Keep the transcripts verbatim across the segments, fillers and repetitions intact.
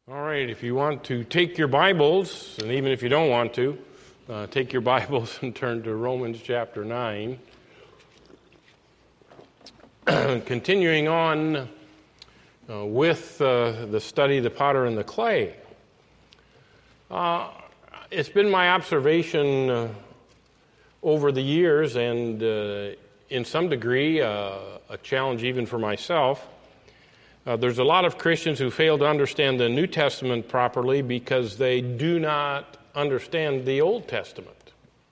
All right, if you want to take your Bibles, and even if you don't want to, uh, take your Bibles and turn to Romans chapter nine. Continuing on uh, with uh, the study, The Potter and the Clay. Uh, it's been my observation uh, over the years, and uh, in some degree, uh, a challenge even for myself. Uh, there's a lot of Christians who fail to understand the New Testament properly because they do not understand the Old Testament.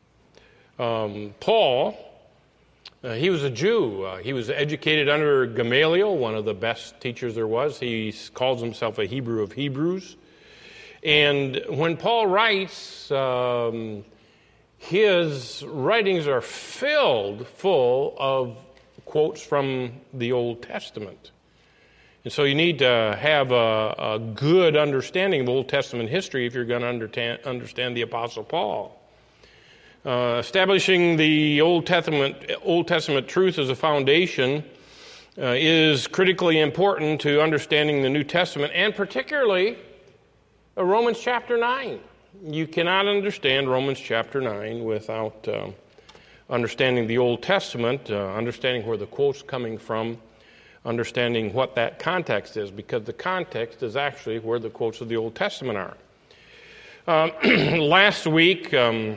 Um, Paul, uh, he was a Jew. Uh, he was educated under Gamaliel, one of the best teachers there was. He calls himself a Hebrew of Hebrews. And when Paul writes, um, his writings are filled full of quotes from the Old Testament. And so you need to have a, a good understanding of Old Testament history if you're going to understand, understand the Apostle Paul. Uh, establishing the Old Testament, Old Testament truth as a foundation uh, is critically important to understanding the New Testament, and particularly uh, Romans chapter nine. You cannot understand Romans chapter nine without uh, understanding the Old Testament, uh, understanding where the quote's coming from, understanding what that context is, because the context is actually where the quotes of the Old Testament are. Uh, last week, um,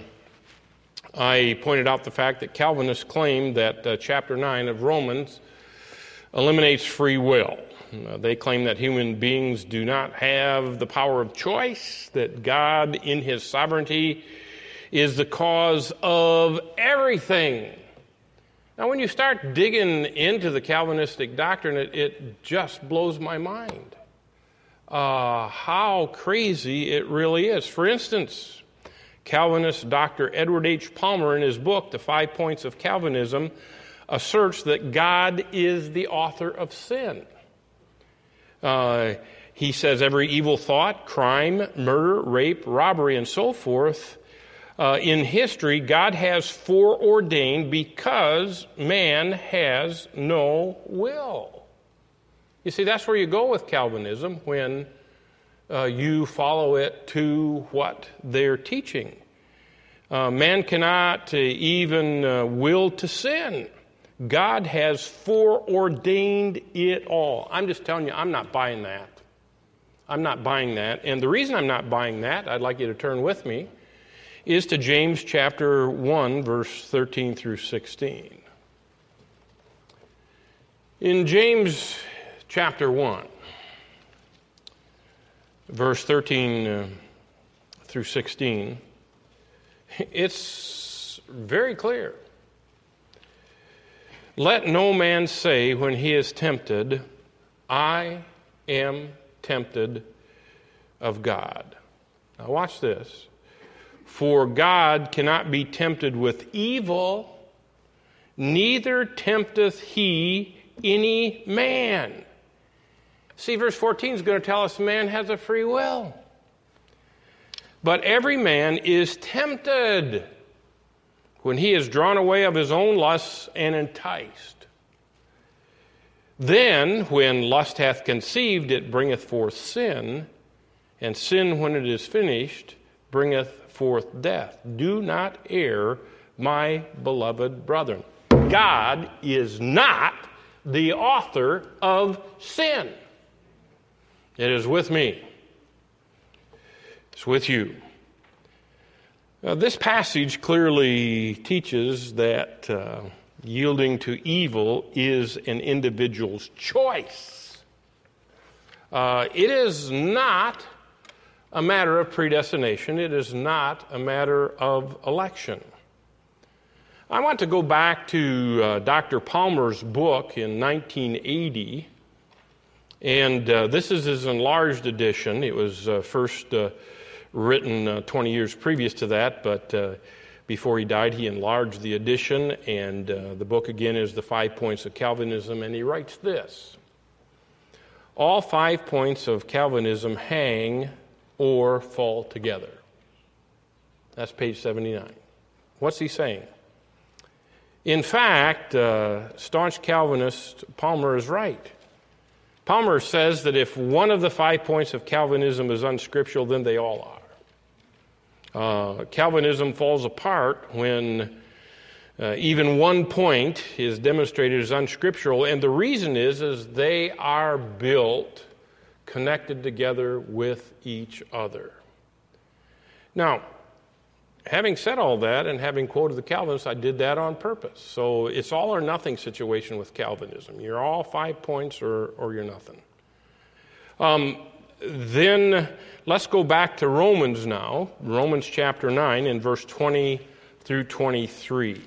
I pointed out the fact that Calvinists claim that uh, chapter nine of Romans eliminates free will. Uh, they claim that human beings do not have the power of choice, that God in his sovereignty is the cause of everything. Now, when you start digging into the Calvinistic doctrine, it, it just blows my mind uh, how crazy it really is. For instance, Calvinist Doctor Edward H. Palmer, in his book, The Five Points of Calvinism, asserts that God is the author of sin. Uh, he says every evil thought, crime, murder, rape, robbery, and so forth, Uh, in history, God has foreordained because man has no will. You see, that's where you go with Calvinism when uh, you follow it to what they're teaching. Uh, man cannot uh, even uh, will to sin. God has foreordained it all. I'm just telling you, I'm not buying that. I'm not buying that. And the reason I'm not buying that, I'd like you to turn with me, is to James chapter one, verse thirteen through sixteen. In James chapter one, verse thirteen uh, through sixteen, it's very clear. Let no man say when he is tempted, I am tempted of God. Now watch this. For God cannot be tempted with evil, neither tempteth he any man. See, verse fourteen is going to tell us man has a free will. But every man is tempted when he is drawn away of his own lusts and enticed. Then, when lust hath conceived, it bringeth forth sin, and sin, when it is finished, bringeth forth death. Do not err, my beloved brethren. God is not the author of sin. It is with me. It's with you. Now, this passage clearly teaches that uh, yielding to evil is an individual's choice. Uh, it is not a matter of predestination. It is not a matter of election. I want to go back to uh, Doctor Palmer's book in nineteen eighty, and uh, this is his enlarged edition. It was uh, first uh, written uh, twenty years previous to that, but uh, before he died, he enlarged the edition, and uh, the book again is The Five Points of Calvinism, and he writes this: all five points of Calvinism hang or fall together. That's page seventy-nine. What's he saying? In fact, uh, staunch Calvinist Palmer is right. Palmer says that if one of the five points of Calvinism is unscriptural, then they all are. Uh, Calvinism falls apart when uh, even one point is demonstrated as unscriptural, and the reason is, is they are built connected together with each other. Now, having said all that and having quoted the Calvinists, I did that on purpose. So it's all or nothing situation with Calvinism. You're all five points or, or you're nothing. Um, then let's go back to Romans now, Romans chapter nine in verse twenty through twenty-three.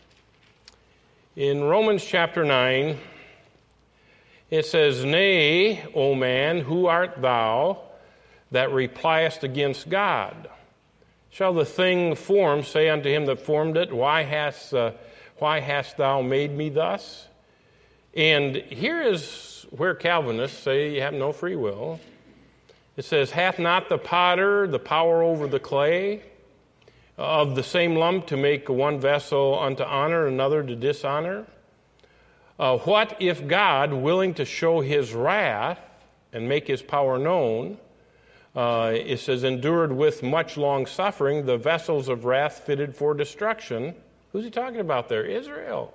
In Romans chapter nine, it says, "Nay, O man, who art thou that repliest against God? Shall the thing formed say unto him that formed it, Why hast, uh, why hast thou made me thus?" And here is where Calvinists say you have no free will. It says, "Hath not the potter the power over the clay, of the same lump to make one vessel unto honor, another to dishonor? Uh, what if God, willing to show his wrath and make his power known, Uh, it says, endured with much long suffering the vessels of wrath fitted for destruction." Who's he talking about there? Israel.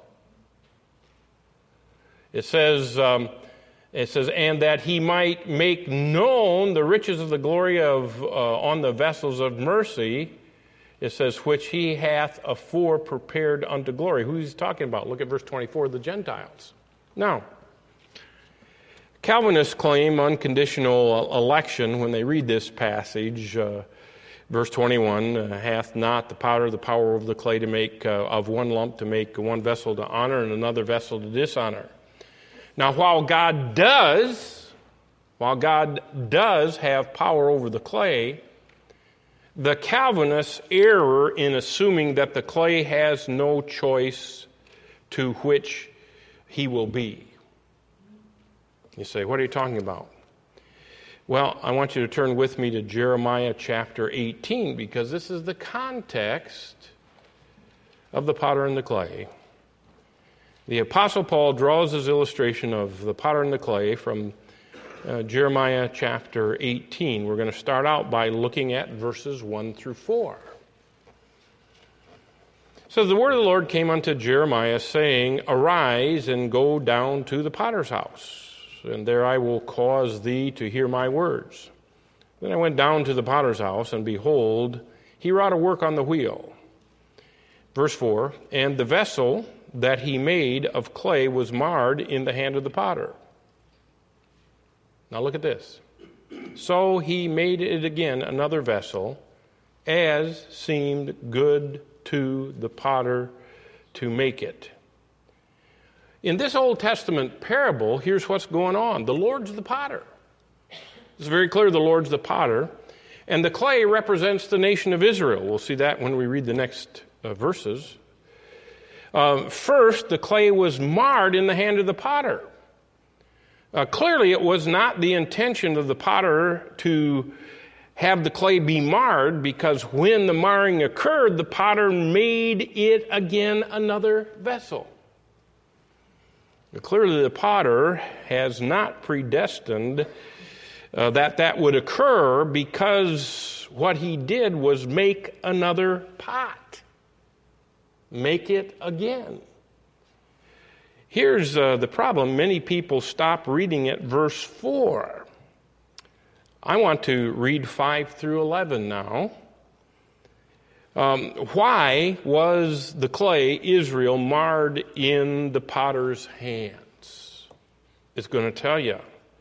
It says, um, it says, "And that he might make known the riches of the glory of uh, on the vessels of mercy," it says, "which he hath afore prepared unto glory." Who's he talking about? Look at verse twenty-four, the Gentiles. Now, Calvinists claim unconditional election when they read this passage. Uh, verse twenty-one, uh, "Hath not the potter the power over the clay to make uh, of one lump to make one vessel to honor and another vessel to dishonor?" Now, while God does, while God does have power over the clay, the Calvinists err in assuming that the clay has no choice to which he will be. You say, what are you talking about? Well, I want you to turn with me to Jeremiah chapter eighteen, because this is the context of the potter and the clay. The Apostle Paul draws his illustration of the potter and the clay from uh, Jeremiah chapter eighteen. We're going to start out by looking at verses one through four. So the word of the Lord came unto Jeremiah, saying, "Arise and go down to the potter's house, and there I will cause thee to hear my words." Then I went down to the potter's house, and behold, he wrought a work on the wheel. Verse four, "And the vessel that he made of clay was marred in the hand of the potter." Now look at this. "So he made it again another vessel, as seemed good to the potter to make it." In this Old Testament parable, here's what's going on. The Lord's the potter. It's very clear the Lord's the potter. And the clay represents the nation of Israel. We'll see that when we read the next uh, verses. Uh, first, the clay was marred in the hand of the potter. Uh, clearly, it was not the intention of the potter to have the clay be marred, because when the marring occurred, the potter made it again another vessel. Clearly, the potter has not predestined uh, that that would occur, because what he did was make another pot. Make it again. Here's uh, the problem. Many people stop reading at verse four. I want to read five through eleven now. Um, why was the clay, Israel, marred in the potter's hands? It's going to tell you.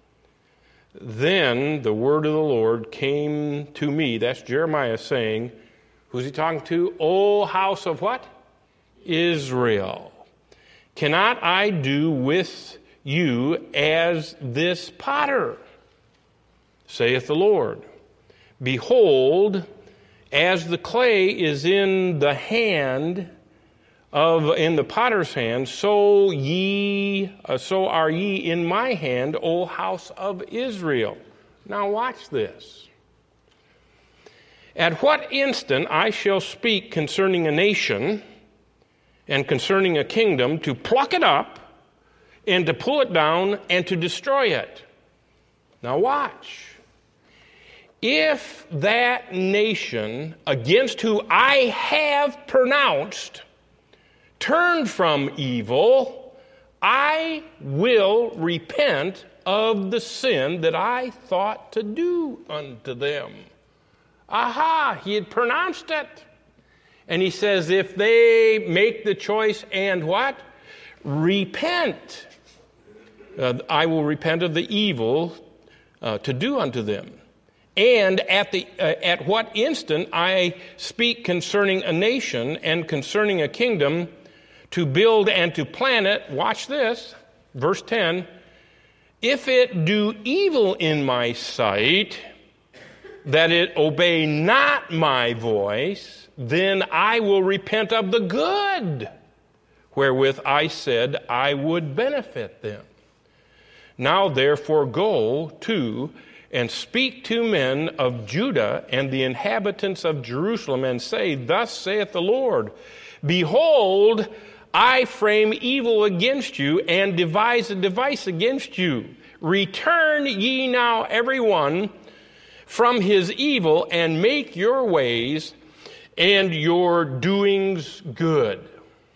"Then the word of the Lord came to me," that's Jeremiah saying, who's he talking to? "O house of" what? "Israel. Cannot I do with you as this potter, saith the Lord? Behold, as the clay is in the hand of in the potter's hand, so ye uh, so are ye in my hand, O house of Israel." Now watch this. "At what instant I shall speak concerning a nation and concerning a kingdom, to pluck it up and to pull it down and to destroy it." Now watch. If that nation against who I have pronounced turn from evil, I will repent of the sin that I thought to do unto them. Aha, he had pronounced it. And he says, if they make the choice and what? Repent. Uh, I will repent of the evil uh, to do unto them. And at the uh, at what instant I speak concerning a nation and concerning a kingdom to build and to plan it, watch this, verse ten, if it do evil in my sight, that it obey not my voice, then I will repent of the good, wherewith I said I would benefit them. Now therefore go to and speak to men of Judah and the inhabitants of Jerusalem, and say, thus saith the Lord, behold, I frame evil against you, and devise a device against you. Return ye now every one from his evil, and make your ways and your doings good.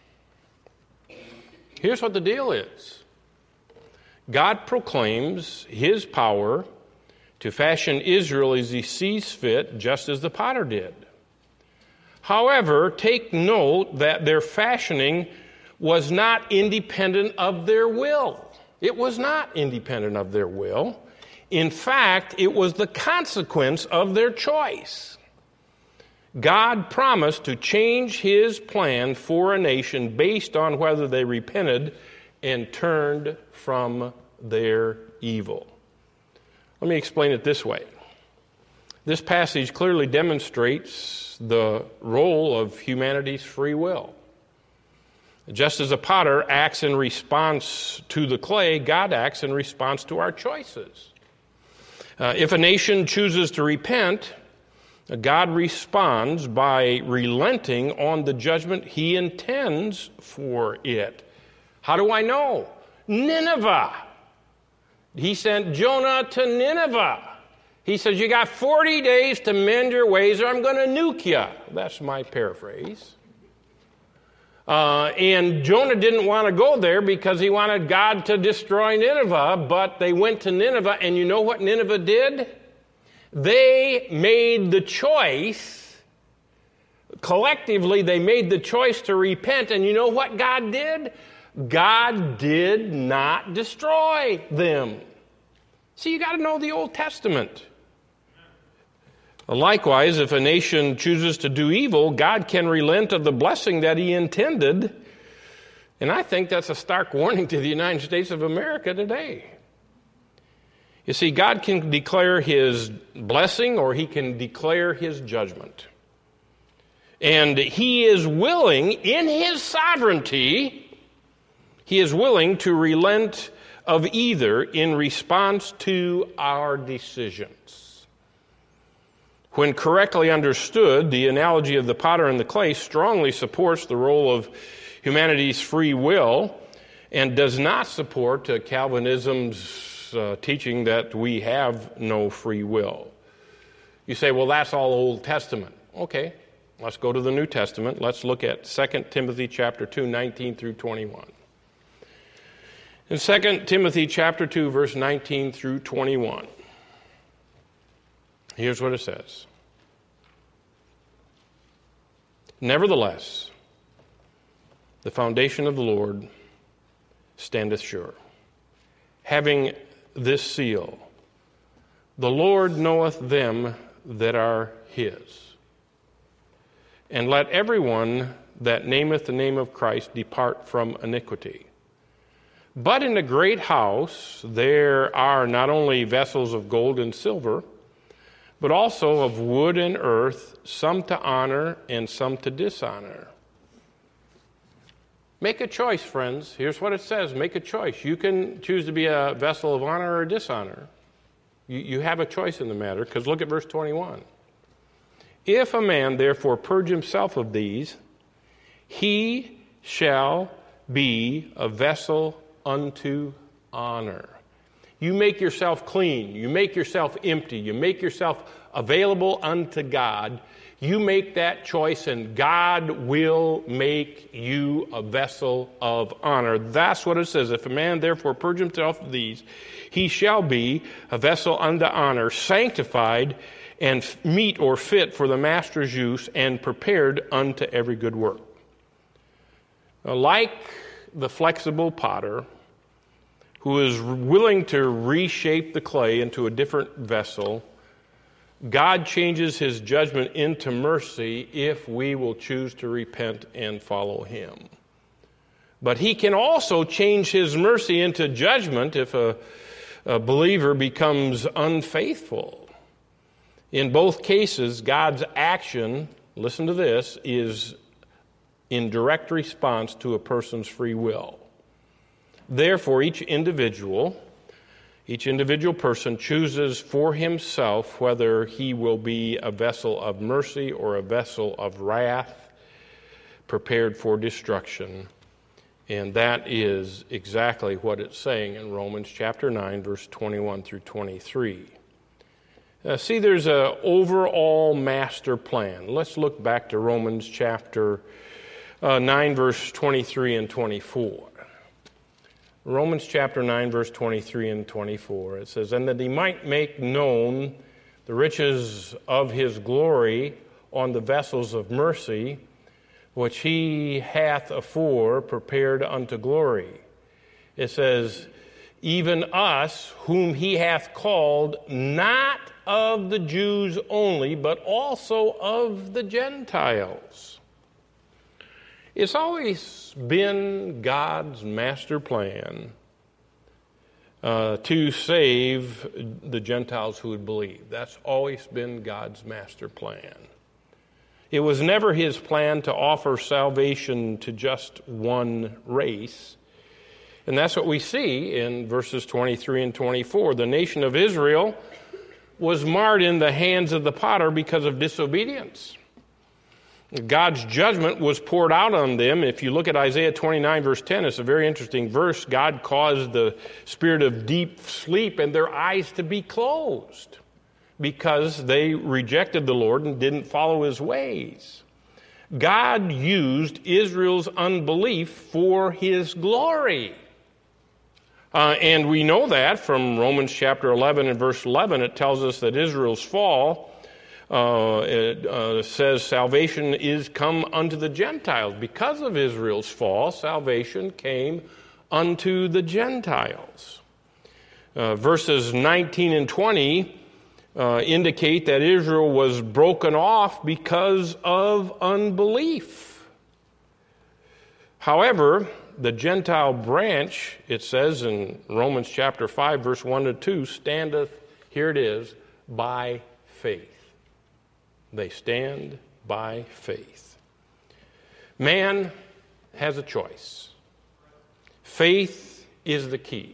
Here's what the deal is. God proclaims his power to fashion Israel as he sees fit, just as the potter did. However, take note that their fashioning was not independent of their will. It was not independent of their will. In fact, it was the consequence of their choice. God promised to change his plan for a nation based on whether they repented and turned from their evil. Let me explain it this way. This passage clearly demonstrates the role of humanity's free will. Just as a potter acts in response to the clay, God acts in response to our choices. Uh, if a nation chooses to repent, God responds by relenting on the judgment he intends for it. How do I know? Nineveh. He sent Jonah to Nineveh. He says, you got forty days to mend your ways or I'm going to nuke you. That's my paraphrase. Uh, and Jonah didn't want to go there because he wanted God to destroy Nineveh, but they went to Nineveh, and you know what Nineveh did? They made the choice, collectively they made the choice to repent, and you know what God did? God did not destroy them. See, you got to know the Old Testament. Likewise, if a nation chooses to do evil, God can relent of the blessing that he intended. And I think that's a stark warning to the United States of America today. You see, God can declare his blessing or he can declare his judgment. And he is willing, in his sovereignty, he is willing to relent of either in response to our decisions. When correctly understood, the analogy of the potter and the clay strongly supports the role of humanity's free will and does not support uh, Calvinism's uh, teaching that we have no free will. You say, well, that's all Old Testament. Okay, let's go to the New Testament. Let's look at Second Timothy chapter two, nineteen through twenty-one. In Second Timothy chapter two, verse nineteen through twenty-one, here's what it says. Nevertheless, the foundation of the Lord standeth sure, having this seal, the Lord knoweth them that are his. And let everyone that nameth the name of Christ depart from iniquity. But in the great house there are not only vessels of gold and silver, but also of wood and earth, some to honor and some to dishonor. Make a choice, friends. Here's what it says. Make a choice. You can choose to be a vessel of honor or dishonor. You, you have a choice in the matter, because look at verse twenty-one. If a man therefore purge himself of these, he shall be a vessel unto honor. You make yourself clean. You make yourself empty. You make yourself available unto God. You make that choice, and God will make you a vessel of honor. That's what it says. If a man therefore purge himself of these, he shall be a vessel unto honor, sanctified and meet or fit for the master's use, and prepared unto every good work. Now, like the flexible potter, who is willing to reshape the clay into a different vessel, God changes his judgment into mercy if we will choose to repent and follow him. But he can also change his mercy into judgment if a, a believer becomes unfaithful. In both cases, God's action, listen to this, is in direct response to a person's free will. Therefore, each individual, each individual person chooses for himself whether he will be a vessel of mercy or a vessel of wrath, prepared for destruction. And that is exactly what it's saying in Romans chapter nine, verse twenty-one through twenty-three. Uh, see, there's an overall master plan. Let's look back to Romans chapter uh, nine, verse twenty-three and twenty-four. Romans chapter nine, verse twenty-three and twenty-four. It says, "And that he might make known the riches of his glory on the vessels of mercy, which he hath afore prepared unto glory." It says, "Even us, whom he hath called, not of the Jews only, but also of the Gentiles." It's always been God's master plan uh, to save the Gentiles who would believe. That's always been God's master plan. It was never his plan to offer salvation to just one race. And that's what we see in verses twenty-three and twenty-four. The nation of Israel was marred in the hands of the potter because of disobedience. God's judgment was poured out on them. If you look at Isaiah twenty-nine, verse ten, it's a very interesting verse. God caused the spirit of deep sleep and their eyes to be closed because they rejected the Lord and didn't follow his ways. God used Israel's unbelief for his glory. Uh, and we know that from Romans chapter eleven and verse eleven. It tells us that Israel's fall, uh, it uh, says salvation is come unto the Gentiles. Because of Israel's fall, salvation came unto the Gentiles. Uh, verses nineteen and twenty uh, indicate that Israel was broken off because of unbelief. However, the Gentile branch, it says in Romans chapter five, verse one to two, standeth, here it is, by faith. They stand by faith. Man has a choice. Faith is the key.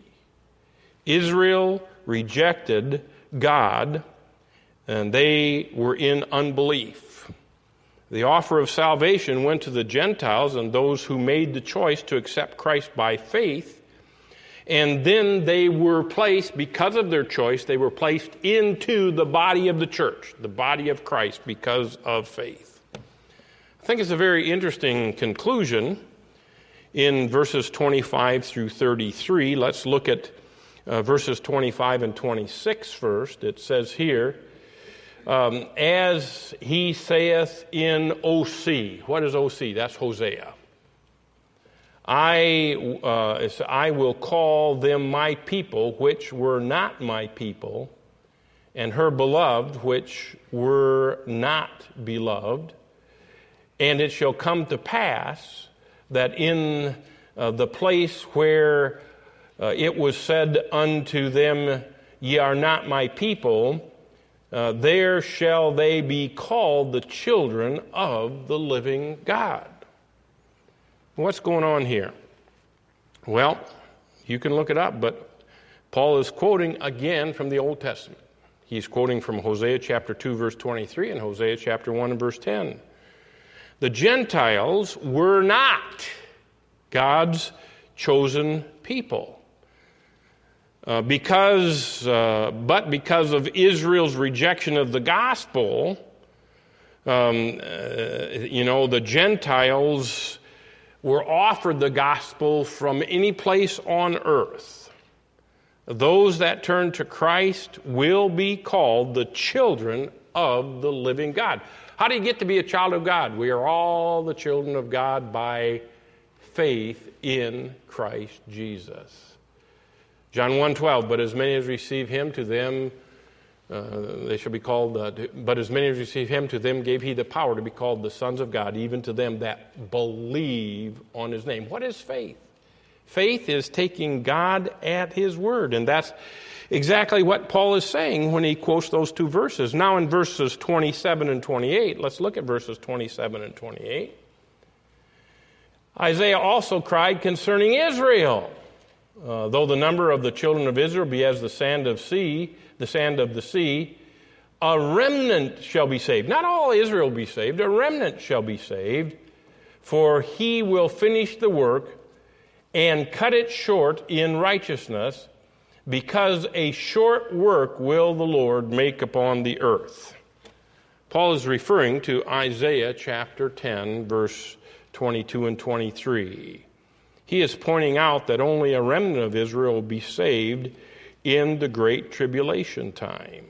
Israel rejected God, and they were in unbelief. The offer of salvation went to the Gentiles and those who made the choice to accept Christ by faith. And then they were placed, because of their choice, they were placed into the body of the church, the body of Christ, because of faith. I think it's a very interesting conclusion in verses twenty-five through thirty-three. Let's look at uh, verses twenty-five and twenty-six first. It says here, Um, as he saith in O C. What is O C? That's Hosea. I, uh, I will call them my people, which were not my people, and her beloved, which were not beloved. And it shall come to pass that in uh, the place where uh, it was said unto them, ye are not my people, Uh, there shall they be called the children of the living God. What's going on here? Well, you can look it up, but Paul is quoting again from the Old Testament. He's quoting from Hosea chapter two, verse twenty-three, and Hosea chapter one and verse ten. The Gentiles were not God's chosen people. Uh, because, uh, but because of Israel's rejection of the gospel, um, uh, you know, the Gentiles were offered the gospel from any place on earth. Those that turn to Christ will be called the children of the living God. How do you get to be a child of God? We are all the children of God by faith in Christ Jesus. John one twelve, but as many as receive him, to them uh, they shall be called, uh, but as many as receive him, to them gave he the power to be called the sons of God, even to them that believe on his name. What is faith? Faith is taking God at his word, and that's exactly what Paul is saying when he quotes those two verses. Now in verses twenty-seven and twenty-eight, let's look at verses twenty-seven and twenty-eight. Isaiah also cried concerning Israel. Uh, though the number of the children of Israel be as the sand of sea, the sand of the sea, a remnant shall be saved. Not all Israel will be saved, a remnant shall be saved, for he will finish the work and cut it short in righteousness, because a short work will the Lord make upon the earth. Paul is referring to Isaiah chapter ten, verse twenty-two and twenty-three. He is pointing out that only a remnant of Israel will be saved in the great tribulation time.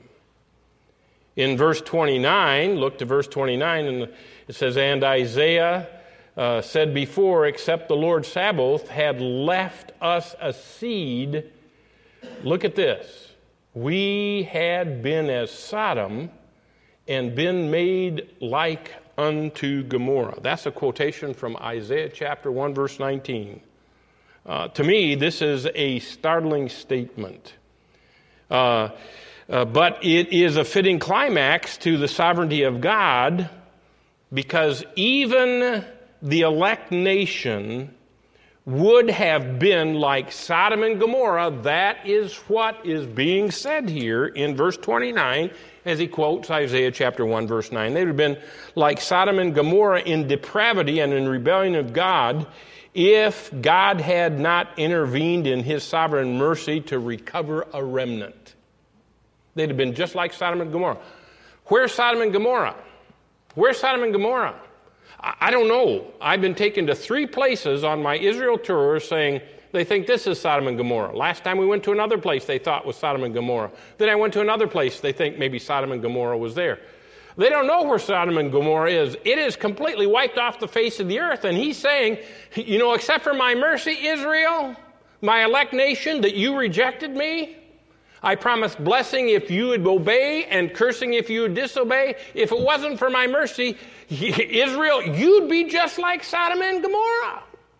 In verse twenty-nine, look to verse twenty-nine, and it says, and Isaiah uh, said before, except the Lord Sabaoth had left us a seed. Look at this. We had been as Sodom and been made like unto Gomorrah. That's a quotation from Isaiah chapter one, verse nineteen. Uh, to me, this is a startling statement. Uh, uh, but it is a fitting climax to the sovereignty of God, because even the elect nation would have been like Sodom and Gomorrah. That is what is being said here in verse twenty-nine, as he quotes Isaiah chapter one, verse nine. They would have been like Sodom and Gomorrah in depravity and in rebellion of God, if God had not intervened in his sovereign mercy to recover a remnant. They'd have been just like Sodom and Gomorrah. Where's Sodom and Gomorrah? Where's Sodom and Gomorrah? I don't know. I've been taken to three places on my Israel tour saying they think this is Sodom and Gomorrah. Last time we went to another place they thought was Sodom and Gomorrah. Then I went to another place they think maybe Sodom and Gomorrah was there. They don't know where Sodom and Gomorrah is. It is completely wiped off the face of the earth. And he's saying, you know, except for my mercy, Israel, my elect nation, that you rejected me, I promised blessing if you would obey and cursing if you would disobey. If it wasn't for my mercy, Israel, you'd be just like Sodom and Gomorrah.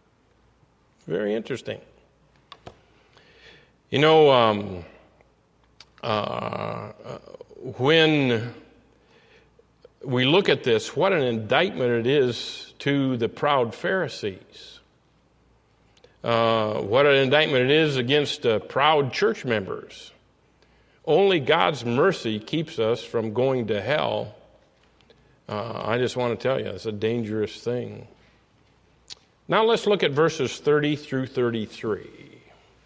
Very interesting. You know, um, uh, when we look at this, what an indictment it is to the proud Pharisees. Uh, what an indictment it is against uh, proud church members. Only God's mercy keeps us from going to hell. Uh, I just want to tell you, it's a dangerous thing. Now let's look at verses thirty through thirty-three.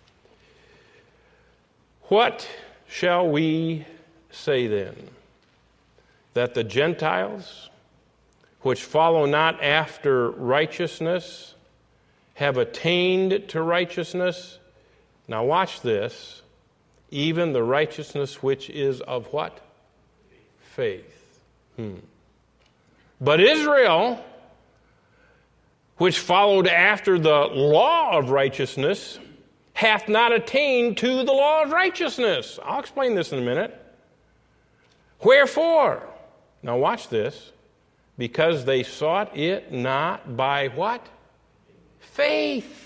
What shall we say then? That the Gentiles, which follow not after righteousness, have attained to righteousness? Now watch this. Even the righteousness which is of what? Faith. Hmm. But Israel, which followed after the law of righteousness, hath not attained to the law of righteousness. I'll explain this in a minute. Wherefore? Now watch this. Because they sought it not by what? Faith.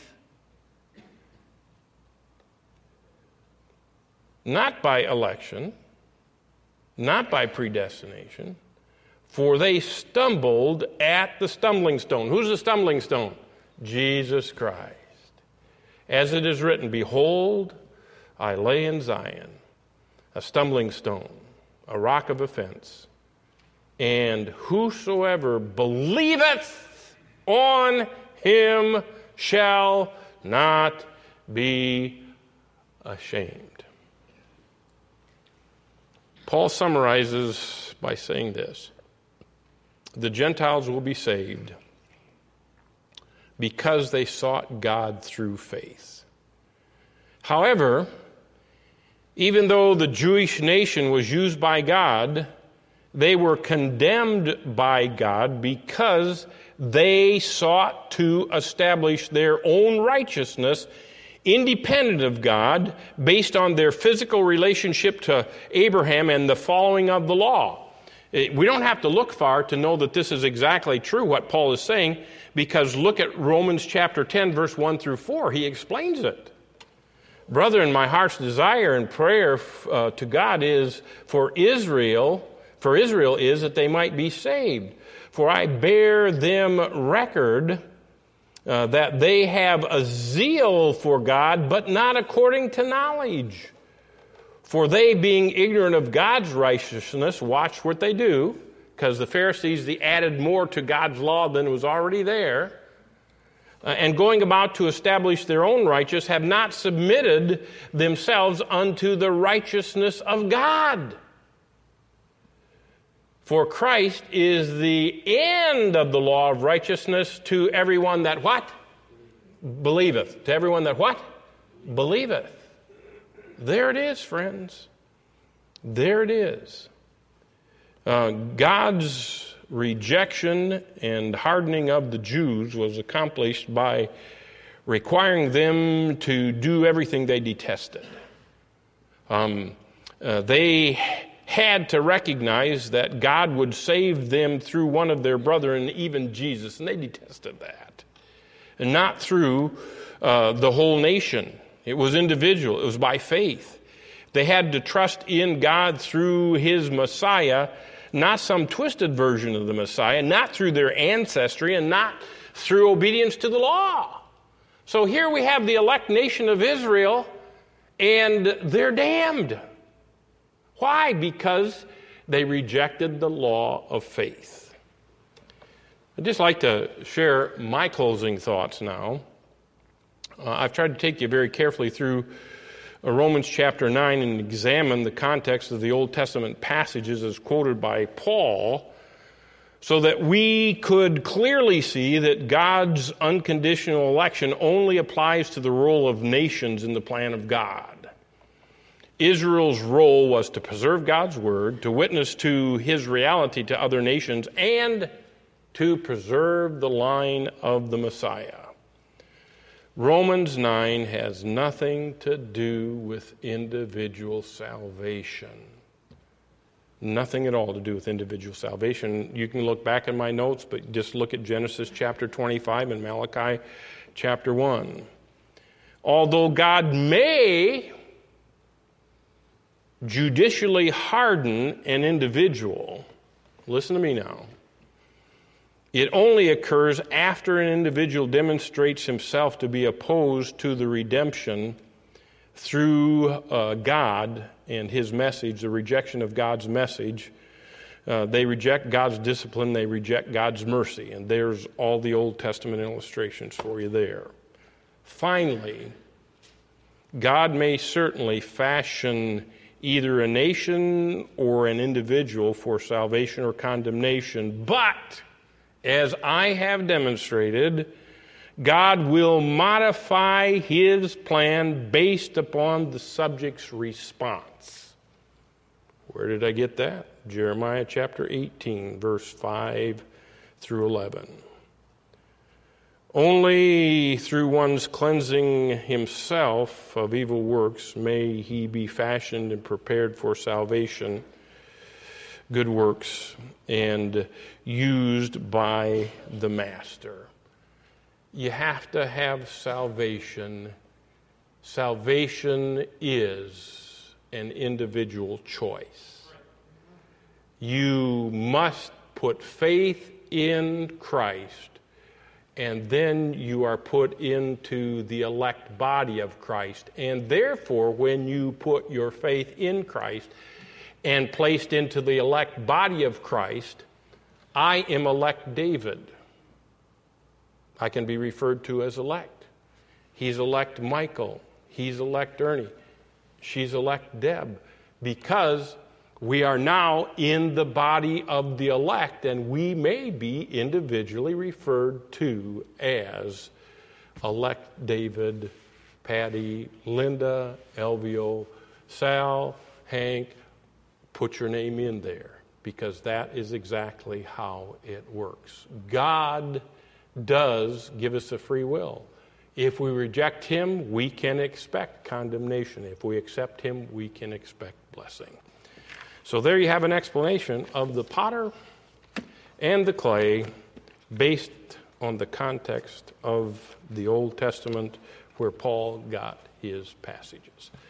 Not by election, not by predestination, for they stumbled at the stumbling stone. Who's the stumbling stone? Jesus Christ. As it is written, behold, I lay in Zion a stumbling stone, a rock of offense, and whosoever believeth on him shall not be ashamed. Paul summarizes by saying this: the Gentiles will be saved because they sought God through faith. However, even though the Jewish nation was used by God, they were condemned by God because they sought to establish their own righteousness independent of God, based on their physical relationship to Abraham and the following of the law. We don't have to look far to know that this is exactly true, what Paul is saying, because look at Romans chapter ten, verse one through four. He explains it. Brethren, my heart's desire and prayer uh, to God is for Israel, for Israel is that they might be saved. For I bear them record uh, that they have a zeal for God, but not according to knowledge. For they, being ignorant of God's righteousness, watch what they do, because the Pharisees, they added more to God's law than was already there, uh, and going about to establish their own righteousness, have not submitted themselves unto the righteousness of God. For Christ is the end of the law of righteousness to everyone that what? Believeth. To everyone that what? Believeth. There it is, friends. There it is. Uh, God's rejection and hardening of the Jews was accomplished by requiring them to do everything they detested. Um, uh, they had to recognize that God would save them through one of their brethren, even Jesus, and they detested that. And not through uh, the whole nation. It was individual. It was by faith. They had to trust in God through His Messiah, not some twisted version of the Messiah, not through their ancestry, and not through obedience to the law. So here we have the elect nation of Israel, and they're damned. Why? Because they rejected the law of faith. I'd just like to share my closing thoughts now. Uh, I've tried to take you very carefully through uh, Romans chapter nine and examine the context of the Old Testament passages as quoted by Paul, so that we could clearly see that God's unconditional election only applies to the role of nations in the plan of God. Israel's role was to preserve God's word, to witness to His reality to other nations, and to preserve the line of the Messiah. Romans nine has nothing to do with individual salvation. Nothing at all to do with individual salvation. You can look back in my notes, but just look at Genesis chapter twenty-five and Malachi chapter one. Although God may judicially harden an individual, listen to me now, it only occurs after an individual demonstrates himself to be opposed to the redemption through uh, God and His message, the rejection of God's message. Uh, they reject God's discipline, they reject God's mercy, and there's all the Old Testament illustrations for you there. Finally, God may certainly fashion either a nation or an individual for salvation or condemnation, but as I have demonstrated, God will modify His plan based upon the subject's response. Where did I get that? Jeremiah chapter eighteen, verse five through eleven. Only through one's cleansing himself of evil works may he be fashioned and prepared for salvation, good works, and used by the Master. You have to have salvation. Salvation is an individual choice. You must put faith in Christ, and then you are put into the elect body of Christ. And therefore, when you put your faith in Christ and placed into the elect body of Christ, I am elect David. I can be referred to as elect. He's elect Michael. He's elect Ernie. She's elect Deb, because we are now in the body of the elect, and we may be individually referred to as elect David, Patty, Linda, Elvio, Sal, Hank. Put your name in there, because that is exactly how it works. God does give us a free will. If we reject him, we can expect condemnation. If we accept him, we can expect blessing. So there you have an explanation of the potter and the clay based on the context of the Old Testament where Paul got his passages.